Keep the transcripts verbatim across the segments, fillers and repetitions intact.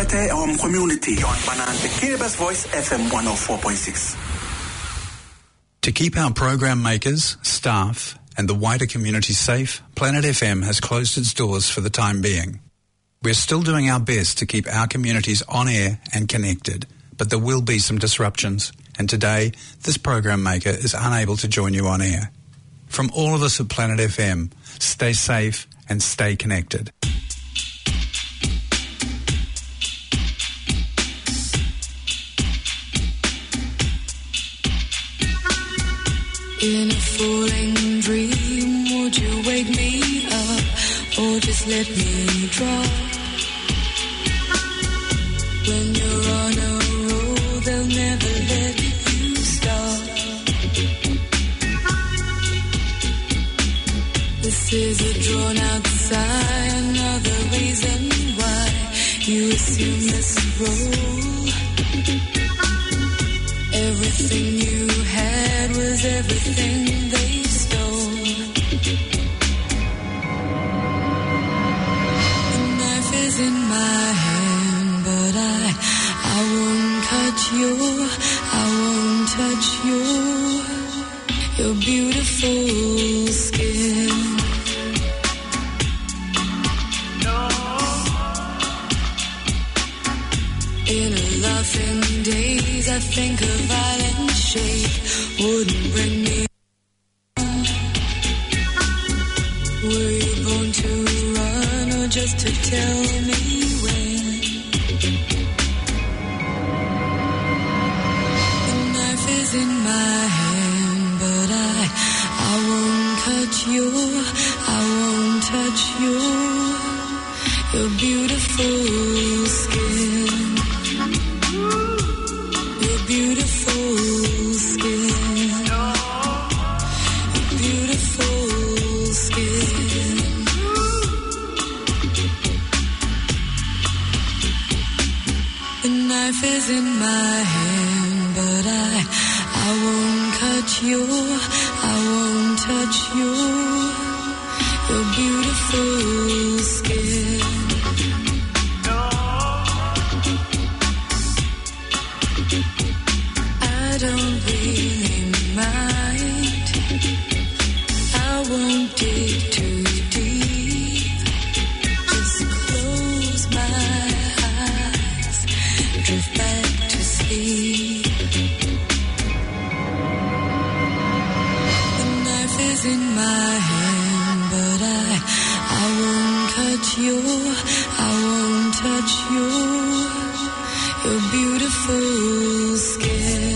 Tete our community on Banante Kiribati Voice F M one oh four point six. To keep our program makers, staff and the wider community safe, Planet F M has closed its doors for the time being. We're still doing our best to keep our communities on air and connected, but there will be some disruptions, and today this program maker is unable to join you on air. From all of us at Planet F M, stay safe and stay connected. In a falling dream, would you wake me up or just let me drop? When you're on a roll, they'll never let you stop. This is a drawn-out sigh, another reason why you assume this role. Everything you had was everything they stole. The knife is in my hand, but I, I won't cut your, I won't touch your, your beautiful skin. In a laughing daze, I think a violent shake wouldn't bring me on. Were you born to run or just to tell me when? The knife is in my hand, but I, I won't cut your, I won't touch your, your beautiful skin. Beautiful skin, beautiful skin. The knife is in my hand, but I, I won't cut your, I won't touch your, your beautiful skin. I don't really mind. I won't dig too deep. Just close my eyes, drift back to sleep. The knife is in my hand, but I, I won't cut your, I won't touch your, your beautiful skin.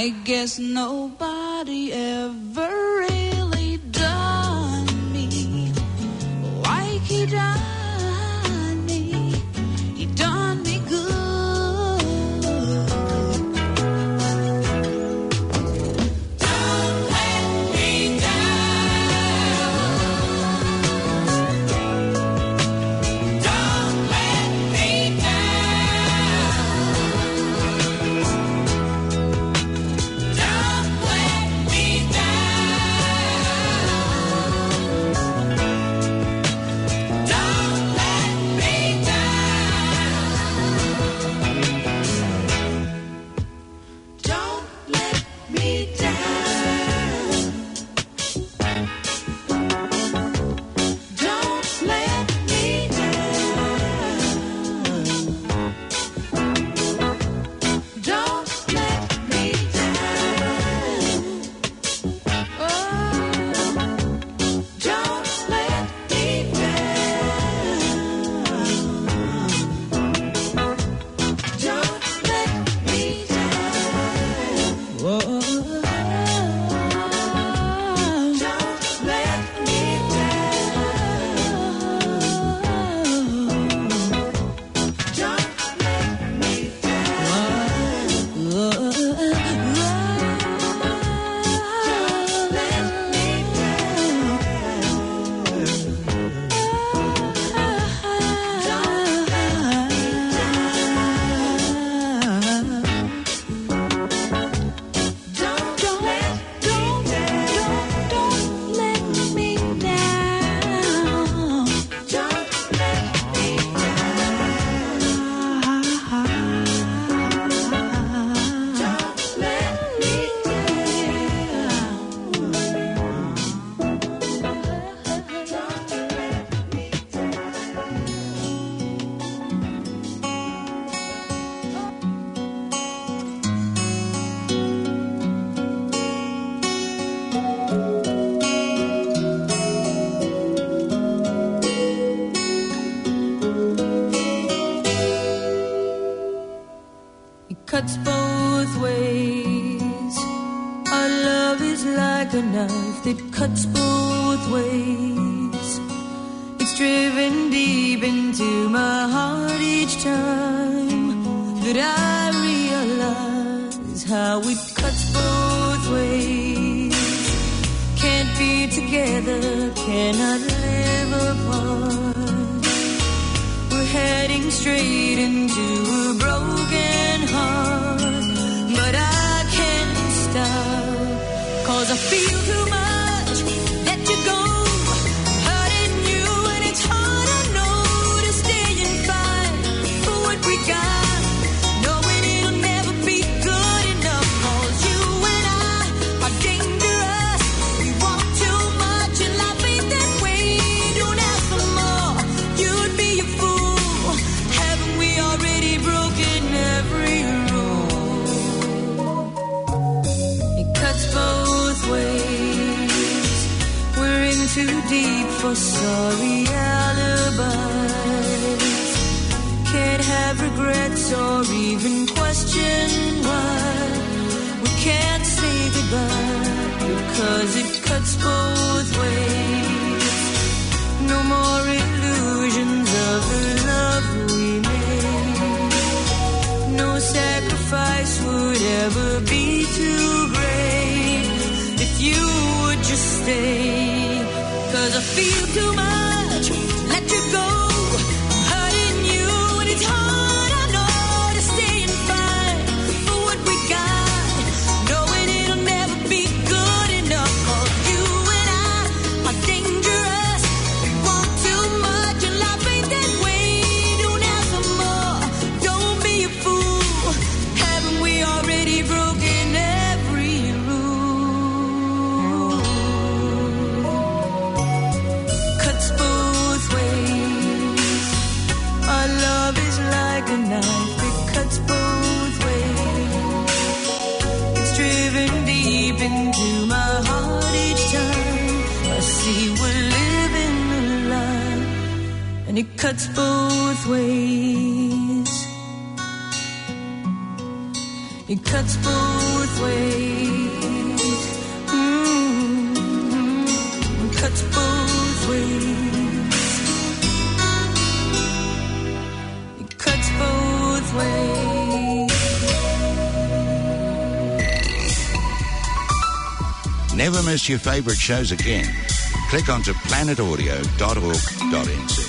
I guess nobody ever really done me like he done me. He done me good. Don't let me down. Don't let me down. Don't let me down. Don't let me down. Don't let me down. Don't let me down. Don't let me down. Oh, don't let me down. Don't let me down. Whoa. Don't let me down. Don't let me down. Don't let me It cuts both ways. Our love is like a knife that cuts both ways. It's driven deep into my heart each time that I realize how it cuts both ways. Can't be together, cannot live apart. We're heading straight into a broken heart, but I can't stop, 'cause I feel too much. Let you go, hurting you, and it's hard, I know, to stay and fight for what we got, knowing it'll never be good enough. 'Cause you and I are dangerous. We want too much, and life ain't that way. Don't ask for more, you'd be a fool. Haven't we already broken every rule? It cuts both ways. We're in too deep for sorry alibis. Can't have regrets or even question why. We can't say goodbye because it cuts both ways. No more illusions of the love we made. No sacrifice would ever be too great if you would just stay. 'Cause I feel too much, let you go, I'm hurting you, and it's hard, I know, to stay and fight for what we got, knowing it'll never be good enough. 'Cause you and I are dangerous. We want too much, and life ain't that way. Don't ask for more, don't be a fool. Haven't we already broken every rule? Cuts both ways. Our love is like a knife, it cuts both ways. It's driven deep into my heart each time I see we're living a lie, and it cuts both ways. It cuts both ways. Mm-hmm. It cuts both ways. It cuts both ways. Never miss your favourite shows again. Click onto planet audio dot org dot n z.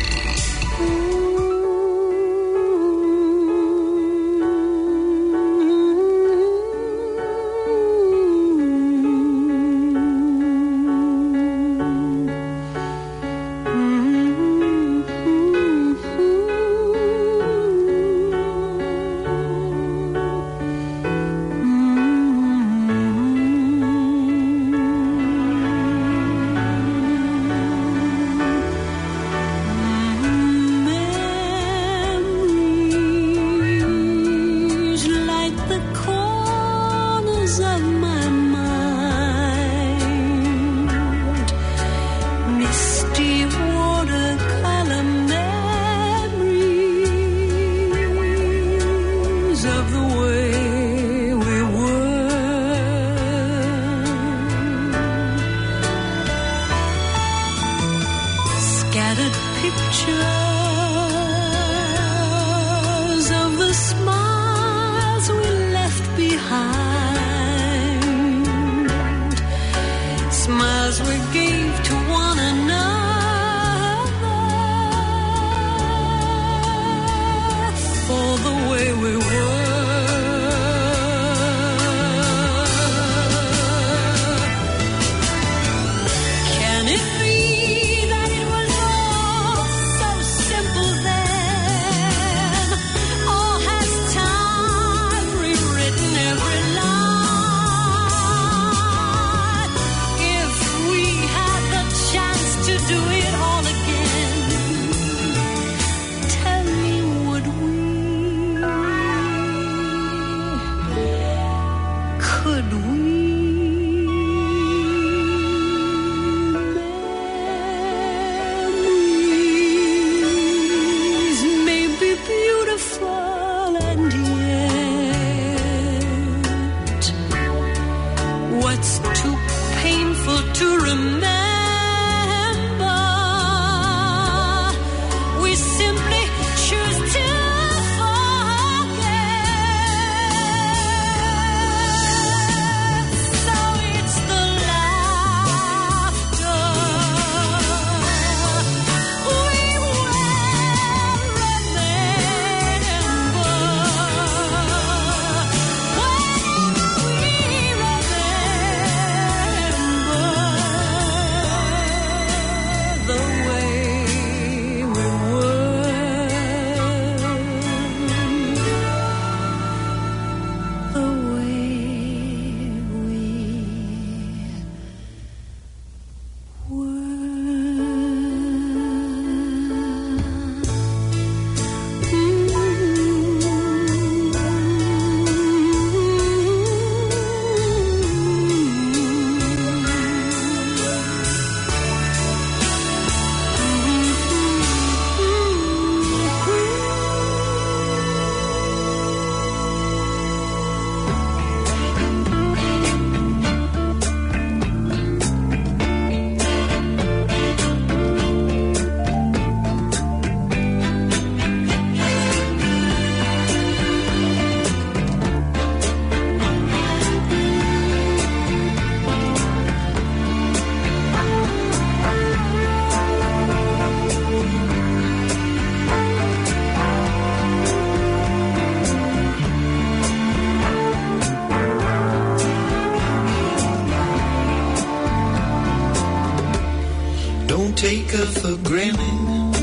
Take her for granted.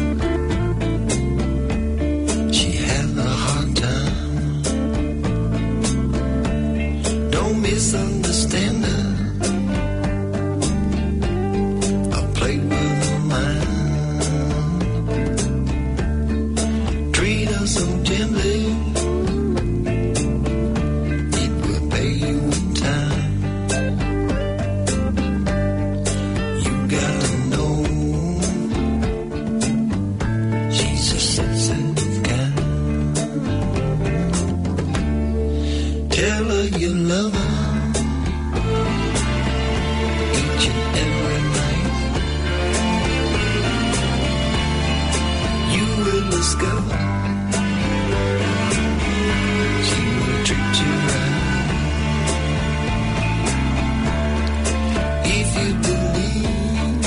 She had a hard time. Don't misunderstand her. I played with her mind. Treat her so gently. It will pay you in time. You gotta know. Tell her you lover each and every night. You will discover she will treat you right. If you believe,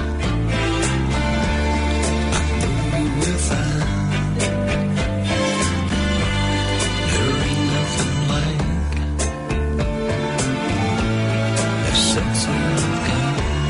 I know you will find there ain't nothing like a sense of kind.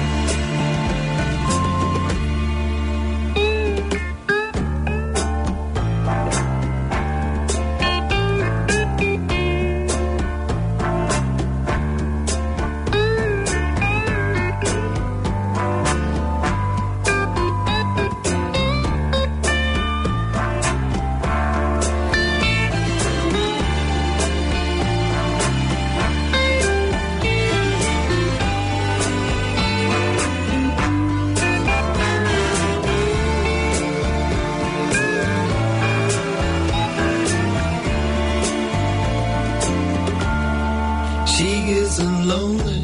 She isn't lonely,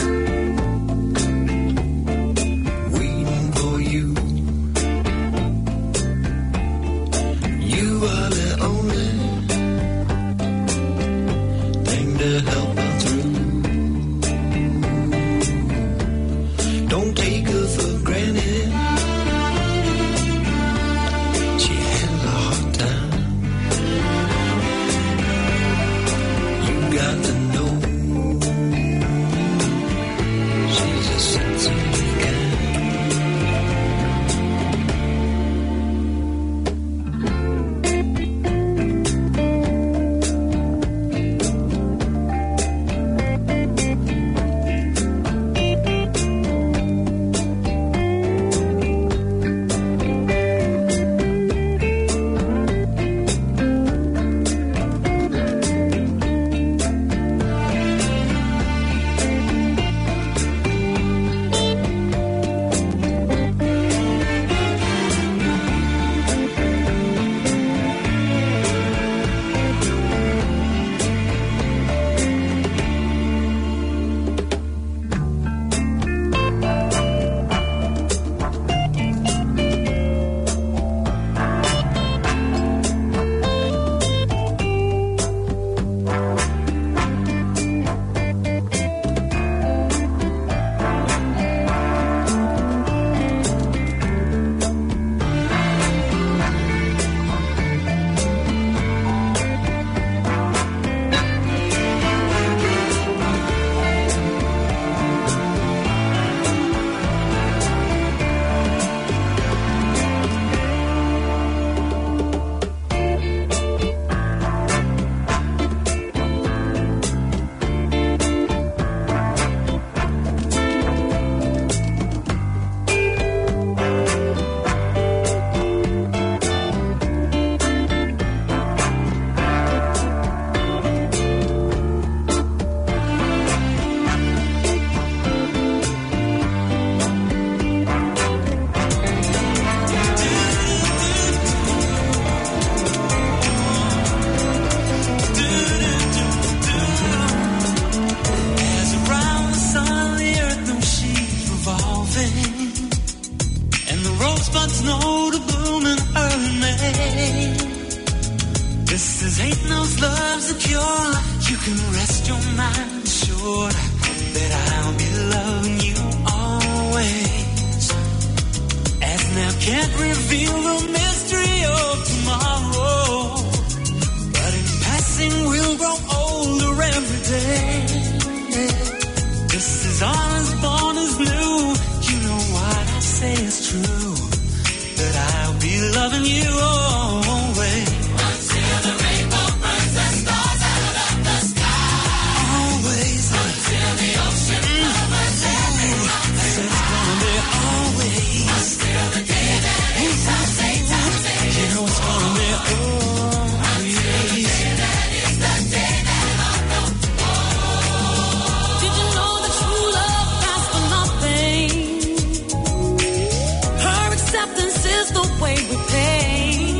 waiting for you. You are the only thing to help her through. Don't take her for granted. She has a hard time. You got to know she's a sensitive guy. Acceptance is the way we pay.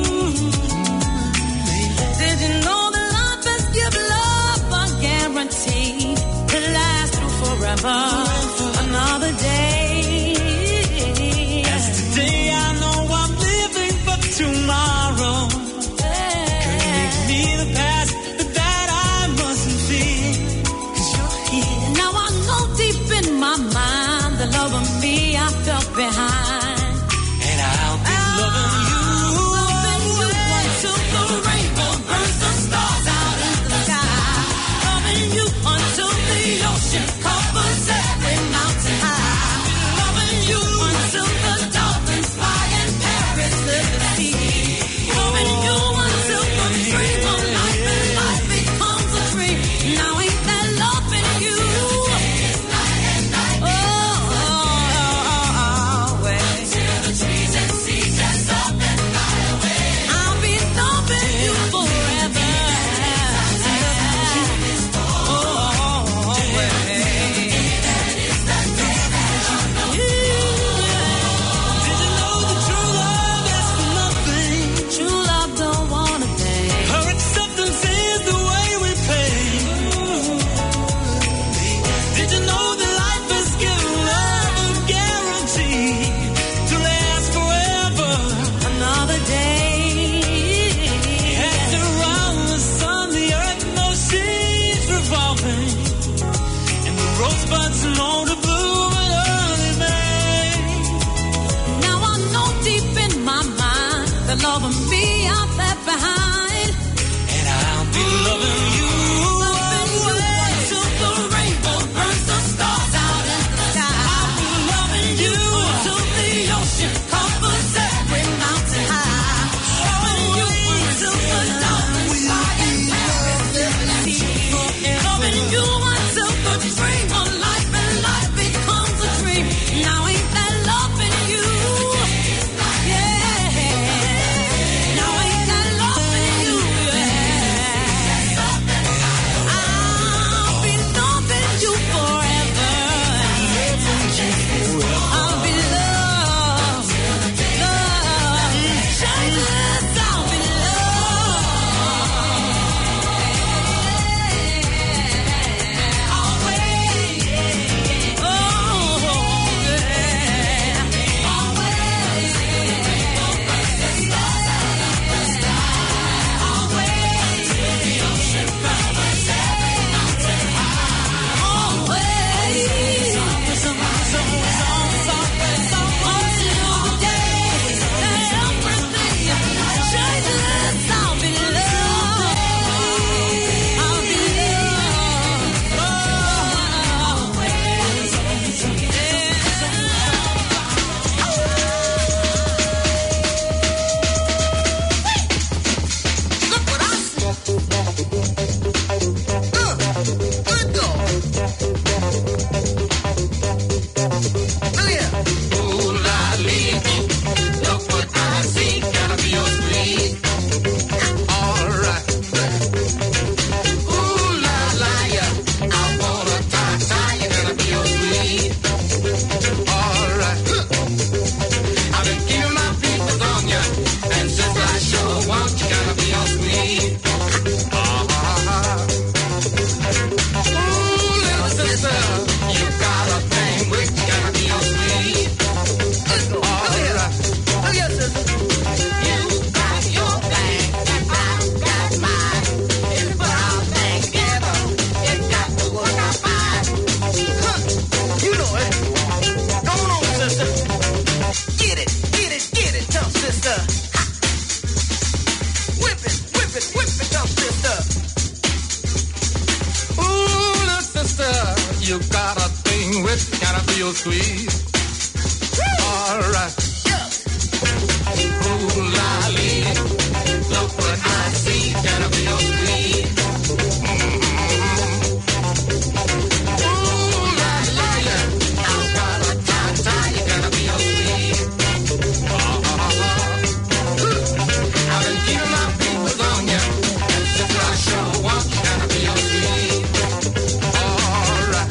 with you, gotta feel sweet. All right. Ooh, lolly, look what I see, gotta feel sweet. Mm-hmm. Ooh, lolly, I've got a tie-tie, you gotta feel sweet. Uh-huh. I've been keeping my fingers on you, and since I sure want you, gotta feel sweet. All right.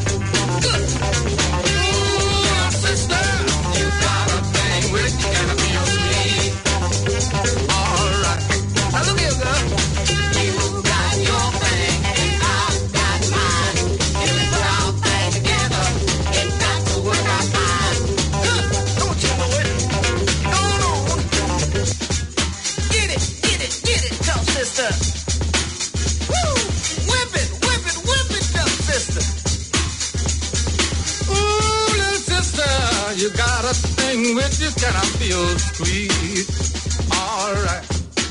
Ooh, sister, you got a thing with you, gotta feel sweet. All right. Now look here, girl. You got your thing, and I've got mine. If we put our thing together, it's got to work out fine. Good. Don't you know it? Go on. Get it, get it, get it, tough sister. Woo! Whip it, whip it, whip it, tough sister. Ooh, little sister, you got a thing with you, can I feel sweet? All right.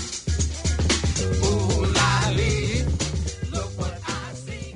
Ooh, lolly, look what I see.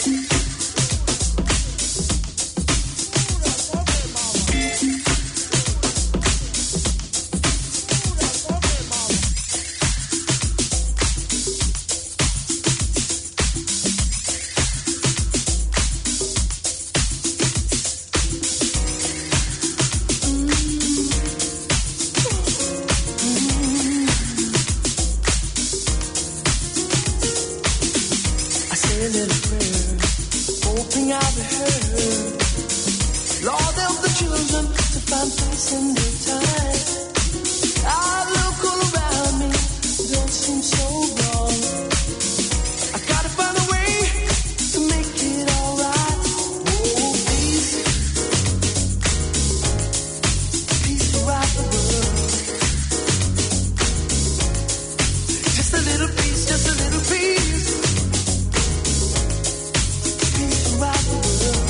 I say a little prayer, hoping I'll be heard. Lord, help the children to find peace in their time. I look all around me, don't seem so wrong. I gotta find a way to make it alright. Oh, peace, peace throughout the world. Just a little peace, just a little peace. Peace throughout the world.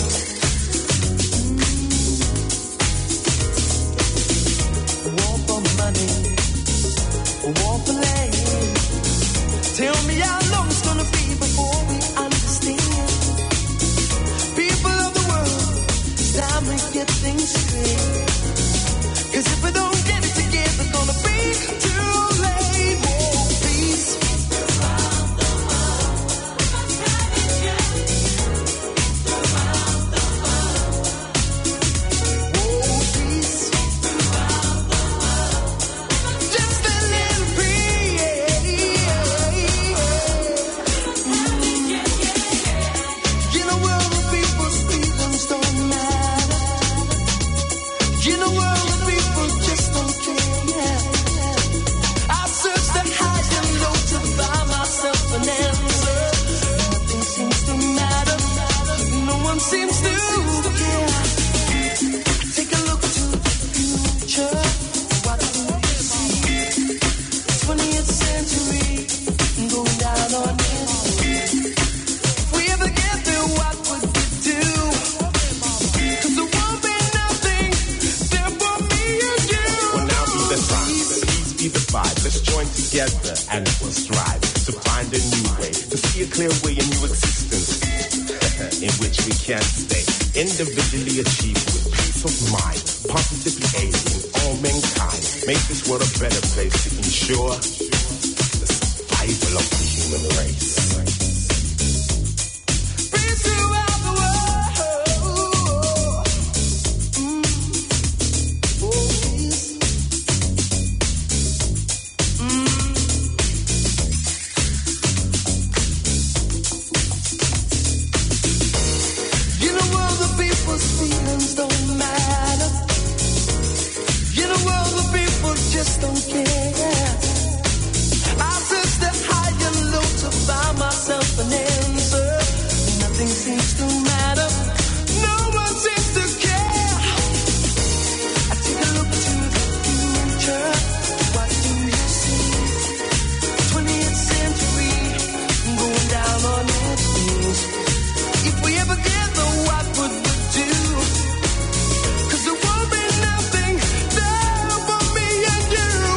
Mm. War for money, war for land. Tell me how long it's gonna be before we understand. People of the world, it's time we get things straight. 'Cause if we don't get it together, it's gonna be too late. War, peace. Oh, peace. Just a little peace. In a world of people's feelings don't matter. In a world of people just don't care. I search the high and low to find myself an answer. Nothing seems to matter. No one seems to care. Take a look to the future. What do you see? twentieth century going down on its feet. If we ever get there, what would we do? 'Cause there won't be nothing there for me and you. Well, now be the time, please be the vibe. Let's join together and we'll strive to find a new way, to see a clear way, a new existence in which we can stay individually achieved with peace of mind, positively aiding all mankind. Make this world a better place to ensure the survival of the human race. Peace throughout the world. Mm. Oh, peace. Mm. In a world of people's feelings don't matter. In a world of people just don't care. I search the high and low to find myself an answer. Nothing seems to matter. No one seems to care. I take a look to the future. What do you see? twentieth century going down on its knees. If we ever get there, what would we do? 'Cause there won't be nothing there for me and you.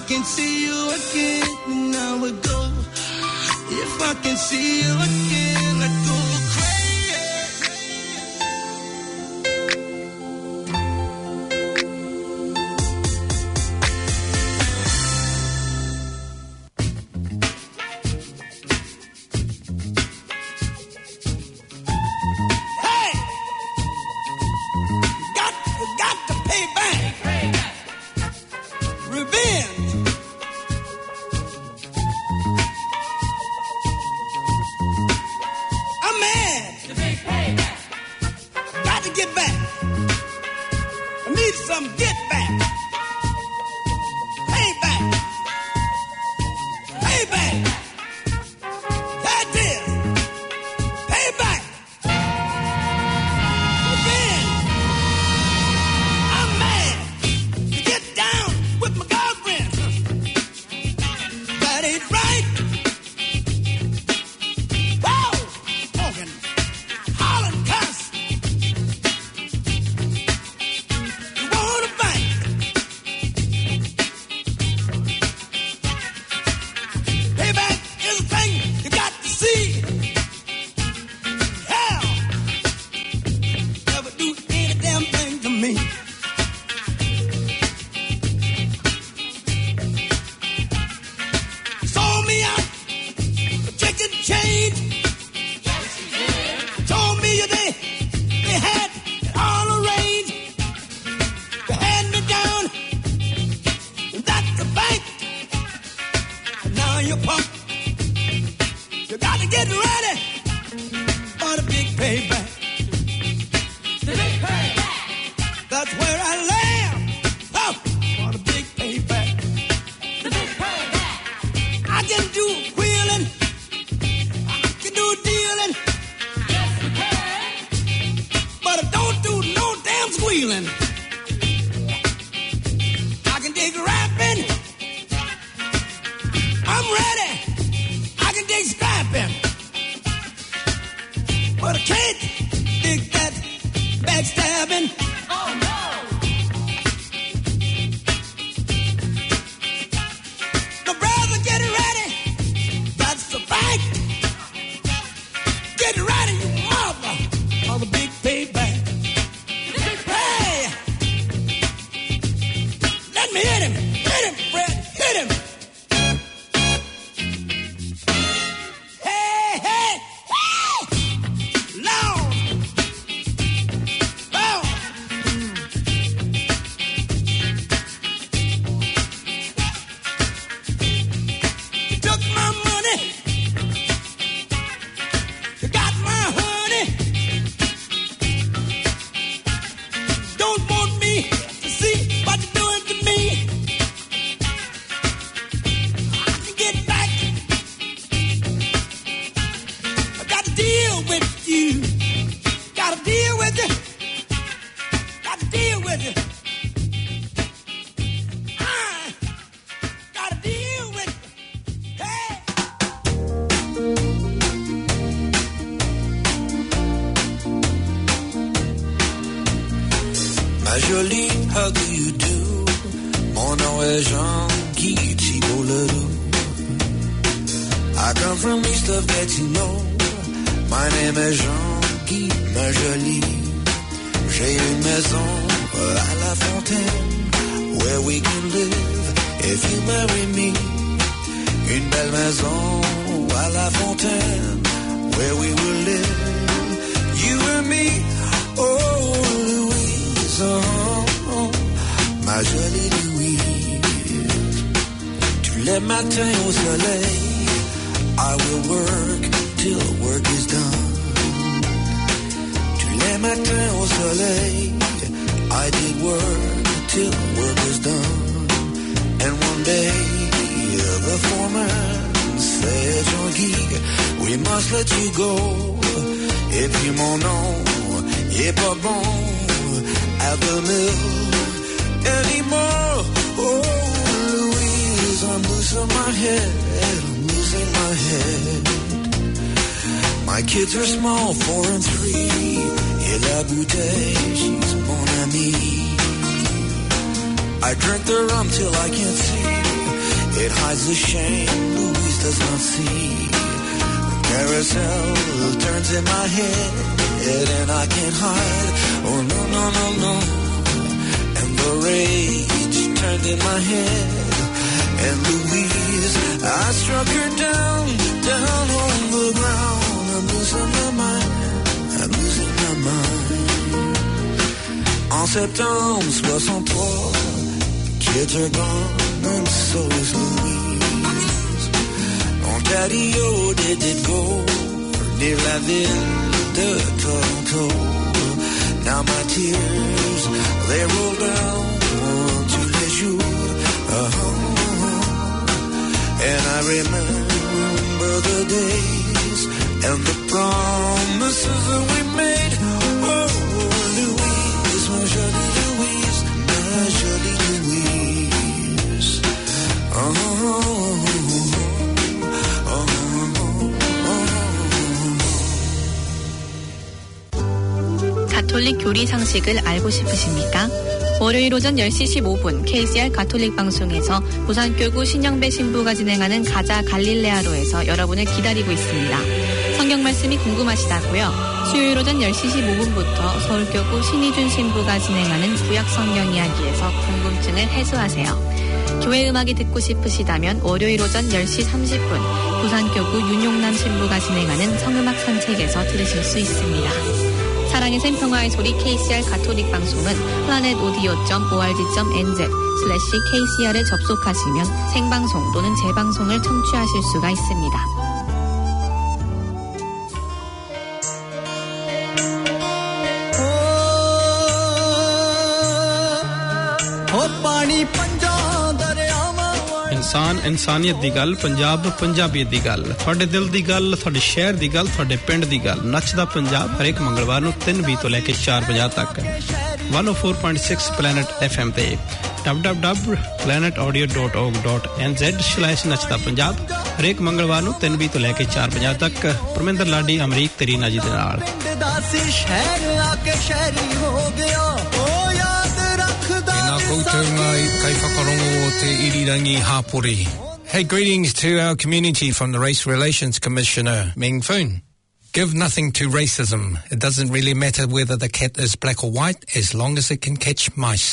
can see you again, I would go. If I can see you again, I'd go I drink the rum till I can't see. It hides the shame Louise does not see. The carousel turns in my head and I can't hide. Oh no, no, no, no. And the rage turned in my head. And Louise, I struck her down, down on the ground. I'm losing my mind, I'm losing my mind. En septembre soixante-trois, kids are gone and so is Louise. En Daddy-O did it go near la ville de Toronto. Now my tears, they roll down tous les jours. Uh-huh. And I remember the days and the promises that we made. Oh, Louise, my jolie Louise, my jolie Louise. Oh, oh, oh, oh. 가톨릭 교리 상식을 알고 싶으십니까? 월요일 오전 열 시 십오 분 케이씨알 가톨릭 방송에서 부산교구 신영배 신부가 진행하는 가자 갈릴레아로에서 여러분을 기다리고 있습니다. 성경 말씀이 궁금하시다고요? 수요일 오전 열 시 십오 분부터 서울교구 신희준 신부가 진행하는 구약 성경 이야기에서 궁금증을 해소하세요. 교회 음악이 듣고 싶으시다면 월요일 오전 열 시 삼십 분 부산교구 윤용남 신부가 진행하는 성음악 산책에서 들으실 수 있습니다. 사랑의 샘 평화의 소리 케이씨알 가톨릭 방송은 플라넷 오디오 닷 오알지 닷 엔지 슬래시 케이씨알에 접속하시면 생방송 또는 재방송을 청취하실 수가 있습니다. इंसान इंसानियत दी गल पंजाब पंजाबियत दी गल ਤੁਹਾਡੇ ਦਿਲ ਦੀ ਗੱਲ ਤੁਹਾਡੇ ਸ਼ਹਿਰ ਦੀ ਗੱਲ ਤੁਹਾਡੇ ਪਿੰਡ ਦੀ ਗੱਲ ਨੱਚਦਾ ਪੰਜਾਬ ਹਰ ਇੱਕ ਮੰਗਲਵਾਰ ਨੂੰ ਤਿੰਨ ਵੀਹ ਤੋਂ ਲੈ ਕੇ ਚਾਰ ਪੰਜਾਹ ਤੱਕ one oh four point six planet F M ਤੇ w w w dot planet audio dot org dot n z slash ਨੱਚਦਾ ਪੰਜਾਬ ਹਰ ਇੱਕ ਮੰਗਲਵਾਰ ਨੂੰ ਤਿੰਨ ਵੀਹ ਤੋਂ ਲੈ ਕੇ ਚਾਰ ਪੰਜਾਹ ਤੱਕ ਪਰਮਿੰਦਰ ਲਾਡੀ ਅਮਰੀਕ ਤੇਰੀ ਨਾਜੀ ਦੇ ਨਾਲ ਸ਼ਹਿਰ ਆ ਕੇ ਸ਼ਹਿਰੀ ਹੋ ਗਿਆ ਉਹ ਯਾਦ ਰੱਖਦਾ Hey, greetings to our community from the Race Relations Commissioner, Ming Foon. Give nothing to racism. It doesn't really matter whether the cat is black or white, as long as it can catch mice.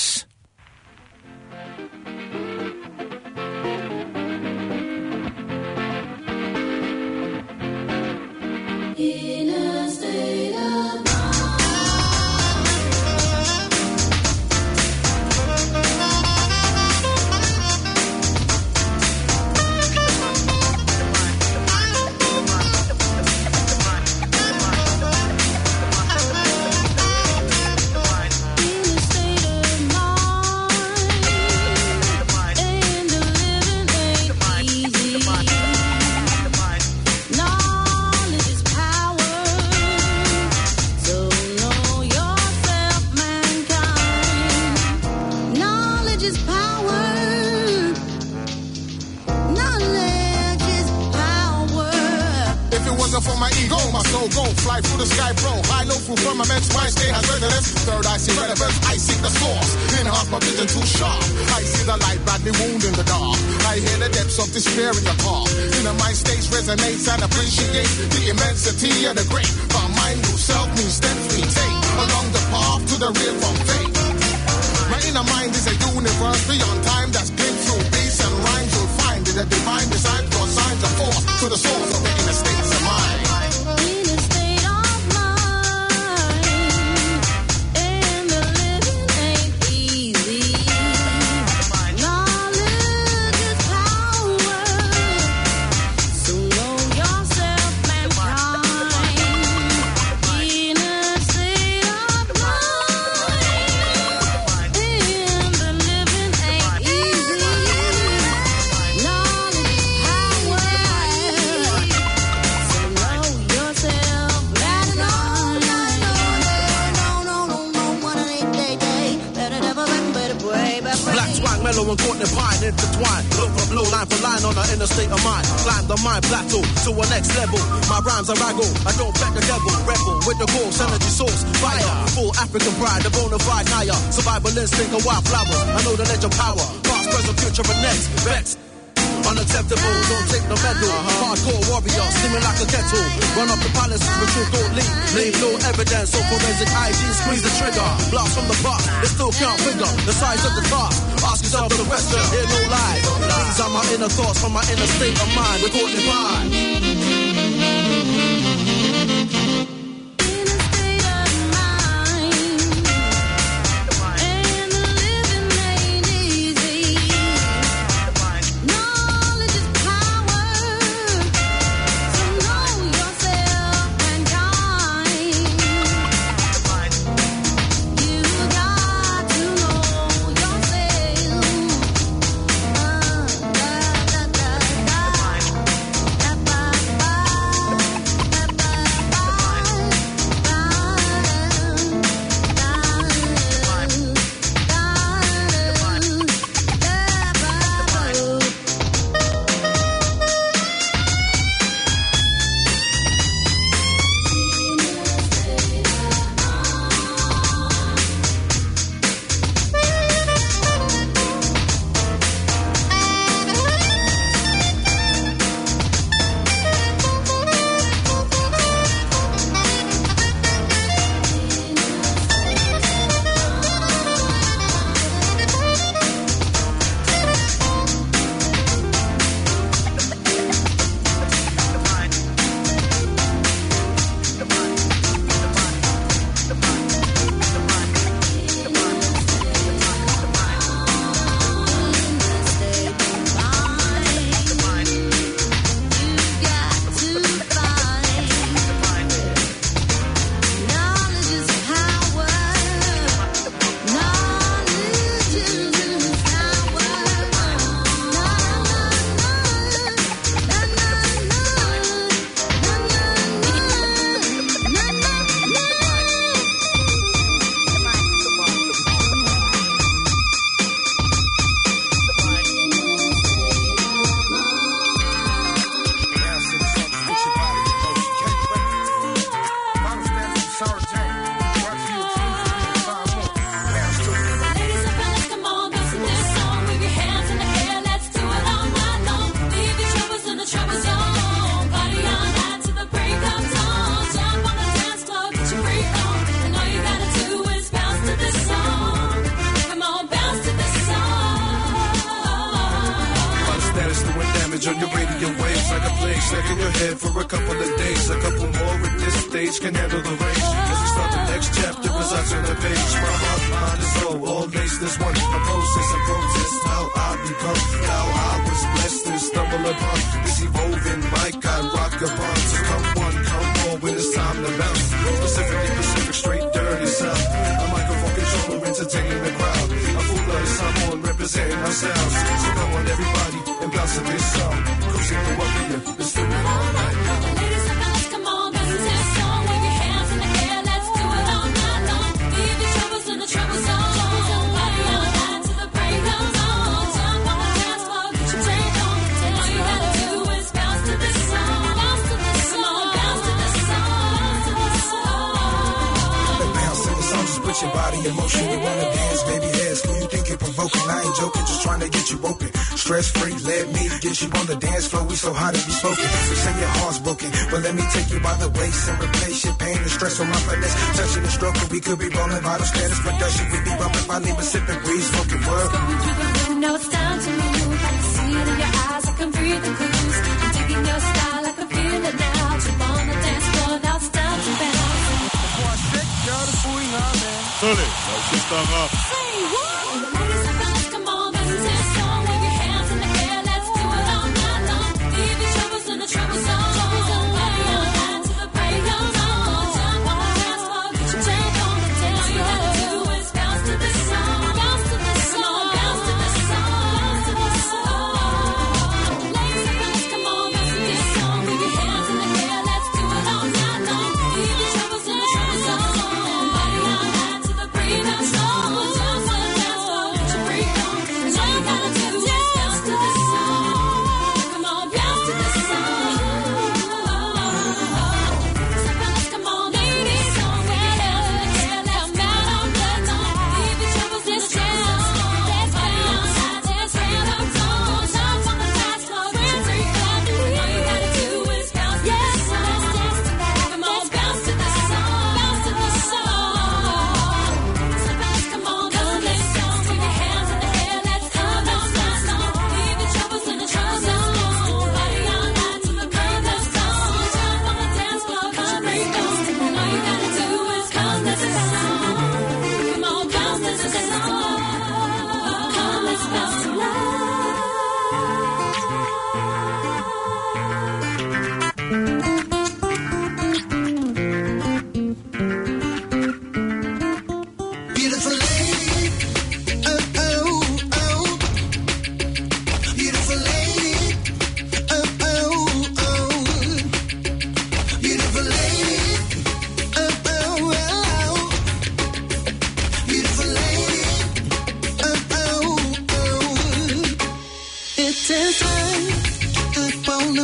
And appreciate the immensity of the great. My mind will self me steps we take along the path to the real from faith. My inner mind is a universe beyond time that's glimpsed through beats and rhymes. You'll find it a divine design for signs of force to the source of the inner states of mind. And Courtney Pine intertwined. Look for blue line for line on the inner state of mind. Climb the mind plateau to a next level. My rhymes are raggle. I don't back the devil. Rebel with the ghost energy source. Fire. Full African pride. The bona fide higher. Survival instinct of wildflower. I know the ledge of power. Past, present, future, and next. Vex. unacceptable. Don't take no medal. Hardcore warrior, steaming like a kettle. Run up the palaces, but you don't leave. Leave no evidence, so forensic I G squeeze the trigger. Blast from the box, it still can't figure the size of the task. Ask yourself the question, hear no lie. These are my inner thoughts from my inner state of mind. Recorded by. So hot it be spoken. Say your heart's broken, but let me take you by the waist and replace your pain and stress on my finesse. Touching and stroking, we could be rolling vital status production. We be bumping finally Pacific breeze, smoking world. Going through the wind, now it's time to move. I can see it in your eyes, I can breathe the clues. I'm digging your style, I can feel it now. Jump on the dance floor, now it's time to bounce. Sully, nou zit daar af. Say what? Ladies and fellas, come on, this is his song. Wave your hands in the air, let's do it all night long. Leave your troubles in the trouble zone. Party on night till the break of dawn. Jump on the dance floor, get your drink on. All you gotta do is bounce to this song. Bounce to this song. Bounce to this song. Bounce to this song. Ladies and fellas, come on, this is his song. Wave your hands in the air, let's do it all night long. Leave your troubles in the trouble zone. Party on night till the break of dawn. Jump on the dance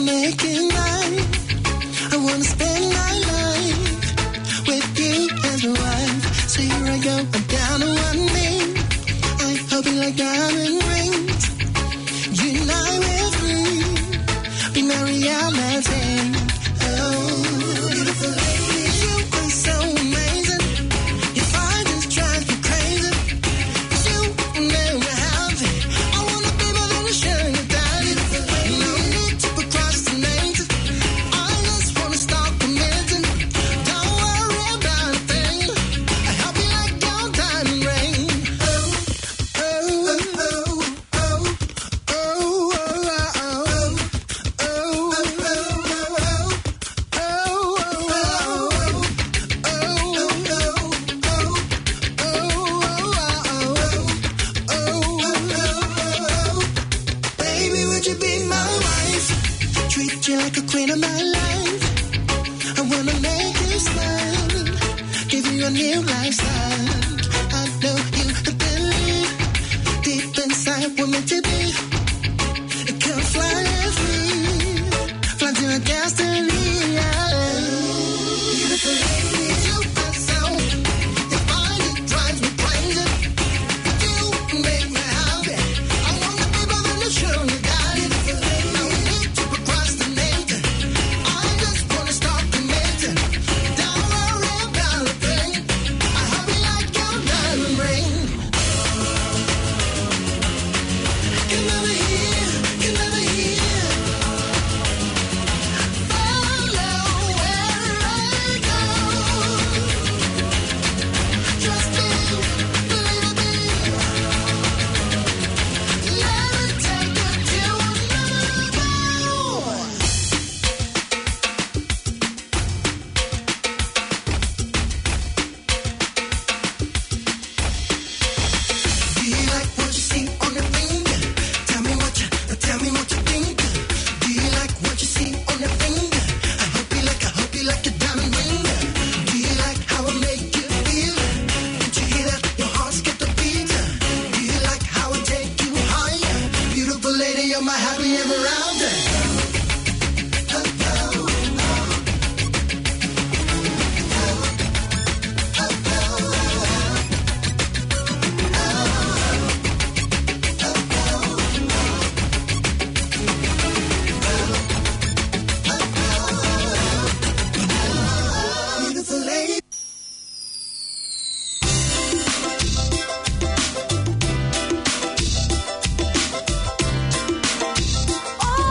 make it mine. I wanna spend my life with you as a wife. So here I go, I'm down on one knee. I hope you like diamond rings. You and I will free. Be married out my thing. Oh, beautiful lady, you are so amazing. Your fire just drives me crazy. 'Cause you never have it. I wanna be more than a sugar daddy. No need to procrastinate. I just wanna start committing. Don't worry about a thing. I help you like gold diamond ring. Oh, oh, oh, oh, oh, oh, oh, baby, would you be my wife? Treat you like a queen of my life. I wanna make you smile, give you a new lifestyle. I know you believe deep inside we're meant to be. Come fly with me, fly to a destiny. Beautiful lady, you are so. Your body drives me crazy. You make me happy. I wanna be more than a sugar daddy. No need to procrastinate. I just wanna start committing. Don't worry about a thing. I hope you like your diamond ring. Can never hear, can never hear. Follow where I go. Trust me, believe me. Let me take you to another world. Do you like what you see on the finger? Tell me what you, tell me what you think. Do you like what you see on the finger? I hope you like, I hope you like a diamond ring. Do you like how I make you feel? Did you hear that? Your heart skipped a beat. Do you like how I take you higher? Beautiful lady, you're my happy ever after. Beautiful lady. Oh,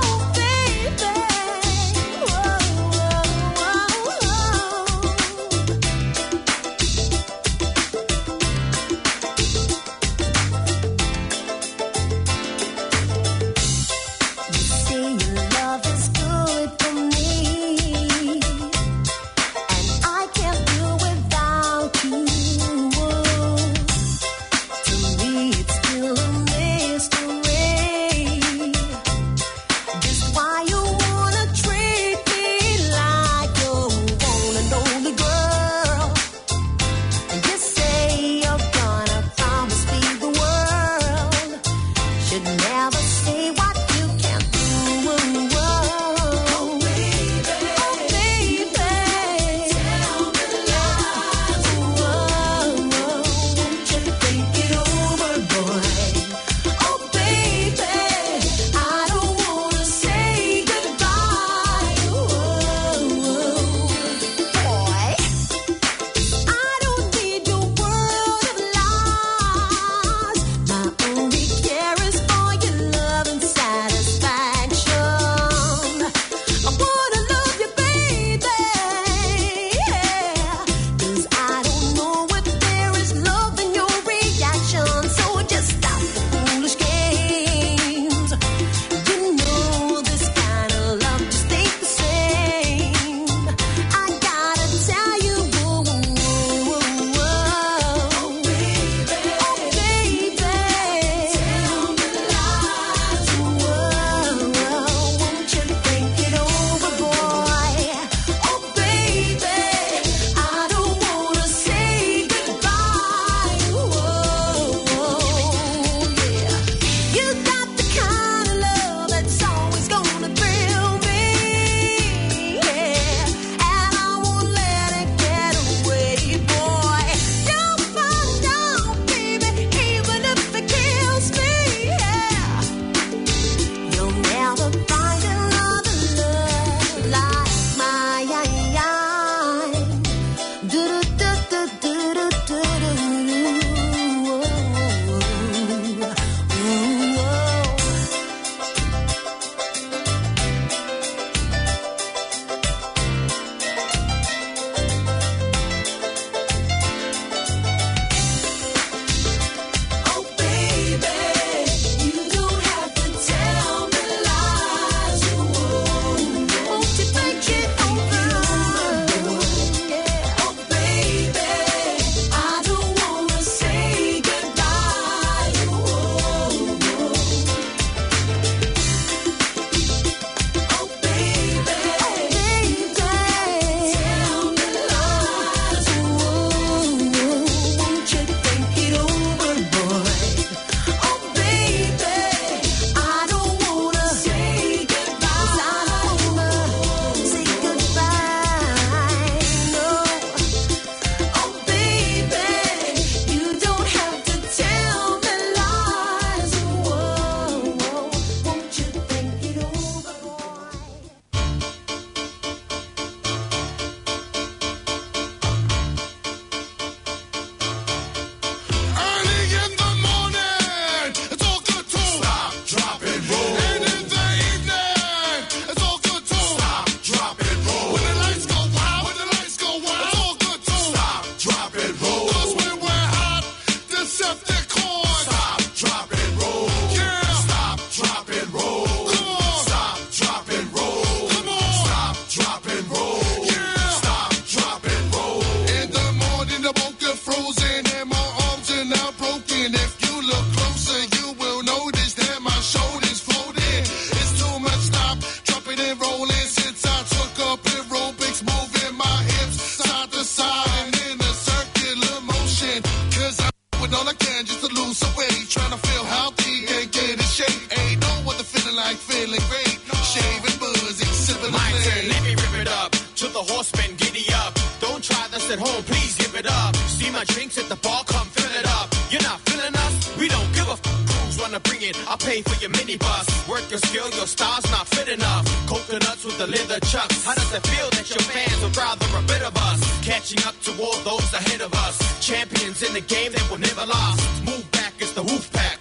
like feeling great. Shaving buzzing, sipping My the turn, let me rip it up. To the horsemen, giddy up. Don't try this at home, please give it up. See my drinks at the bar, come fill it up. You're not feeling us? We don't give a f. Who's wanna bring it? I'll pay for your minibus. Work your skill, your style's not fit enough. Coconuts with the leather chucks. How does it feel that your fans would rather a bit of us? Catching up to all those ahead of us. Champions in the game that will never lose. Move back, it's the Wolf Pack.